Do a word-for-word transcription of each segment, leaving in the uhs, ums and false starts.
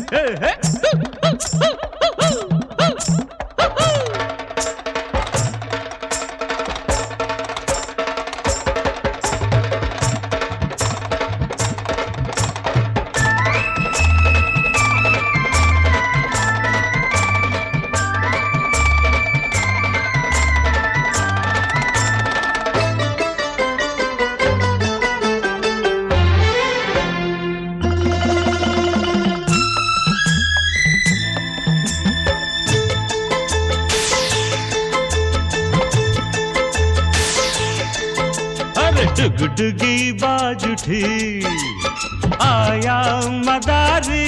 डुगडुगी बाज उठी आया मदारी,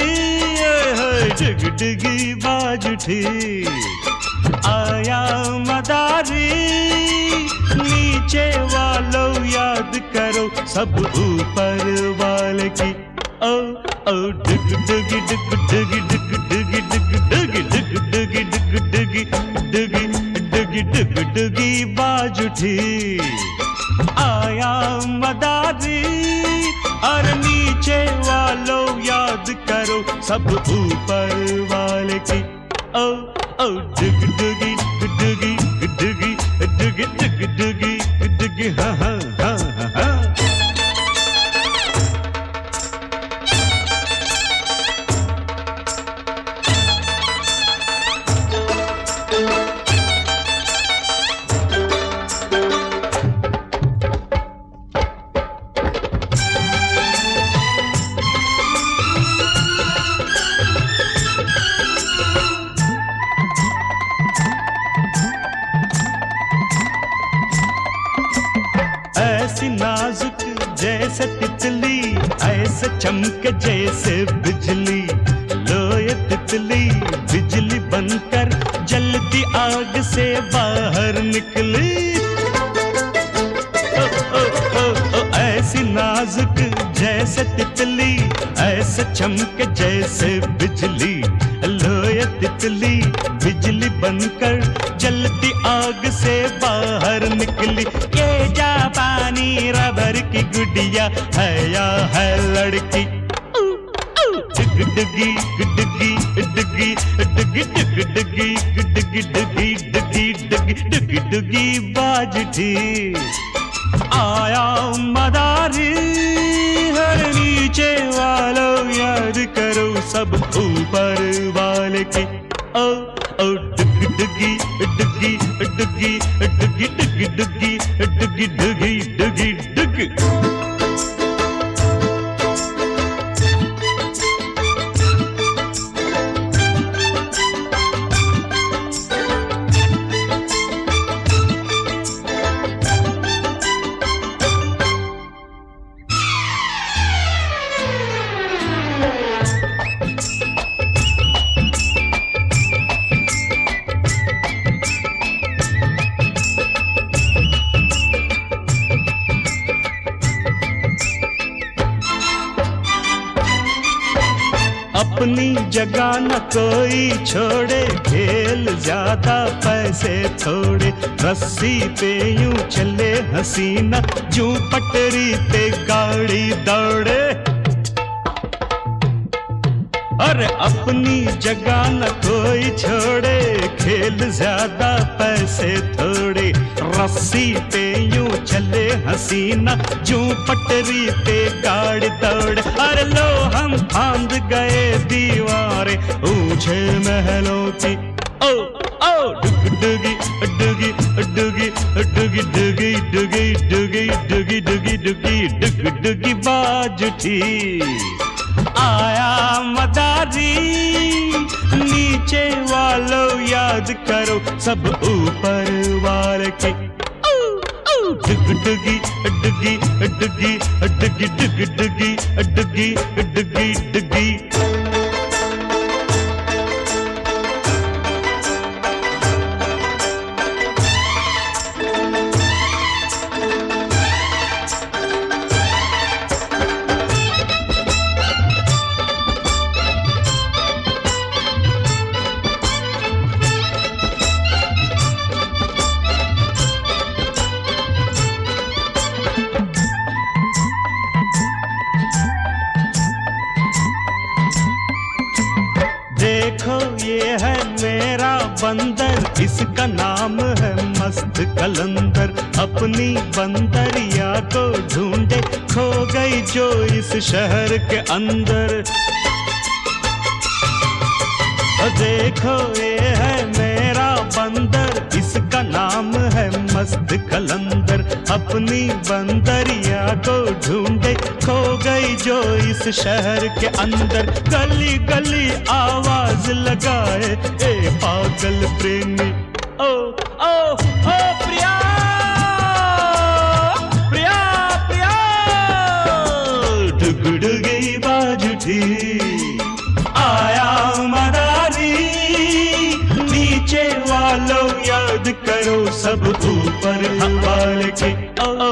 डुगडुगी बाज उठी आया मदारी। नीचे वालों याद करो सब ऊपर वाले की। ओ ओ डुगडुगी डुगडुगी डुगडुगी डुगडुगी डुगडुगी डुगडुगी डुगी डुगी डुगडुगी बाज उठी आया मदारी। और नीचे वालों याद करो सब ऊपर वाले की। ओ ओ डुग डुगी डुगी डुगी डुगी डुगी डुगी डुगी हाँ हाँ हाँ हाँ। ऐसी नाजुक जैसे तितली, ऐसे चमके जैसे बिजली। लो ये तितली बिजली बनकर जलती आग से बाहर निकली। ओ, ओ, ओ, ओ, ऐसी नाजुक जैसे तितली, ऐसे चमके जैसे बिजली। लो ये तितली बिजली बनकर जलती आग से बाहर निकली। ये जापानी रबर की गुड़िया है या है लड़की। डुगी डुगी डुगी डुगी डुगी डुगी डुगी डुगी डुगी डुगी डुगी डुगी बाज उठी आया मदारी। हर नीचे वालों याद करो सब ऊपर वाले की। ओ ओ डुगी डुगी डुगी डुगी डुगी डुगी डुगी डुगी डुगी डुगी डुगी। अपनी जगह न कोई छोड़े, खेल ज्यादा पैसे थोड़े। रस्सी पे यूं चले हसीना, जूं पटरी पे गाड़ी दौड़े। अरे अपनी जगह न कोई छोड़े, खेल ज्यादा पैसे थोड़े। रस्सी पे यूं चले हसीना, जूं पटरी पे गाड़ी दौड़े। अरे लो हम फांद गए दीवारें ऊंचे महलों की। ओ ओ डुग डुगी डुगी डुगी डुगी डुगी डुगी डुगी डुगी डुगी डुगी डुगी डुगी बाज उठी आया मदारी। नीचे वालों याद करो सब ऊपर वाले की। डुग डुगी डुगी डुगी डुगी डुगी डुगी डुगी डुगी डुगी। देखो ये है मेरा बंदर, इसका नाम है मस्त कलंदर। अपनी बंदरिया को ढूंढे, खो गई जो इस शहर के अंदर। देखो ये है मेरा बंदर, इसका नाम है मस्त कलंदर। अपनी बंदरिया को ढूंढे, खो गई जो इस शहर के अंदर। गली गली आवाज लगाए ए पागल प्रेमी, ओ ओ ओ प्रिया प्रिया प्रिया। डुगडुगी बाज उठी, आया मदारी। नीचे वालों याद करो सब ऊपर हवाले के। ओ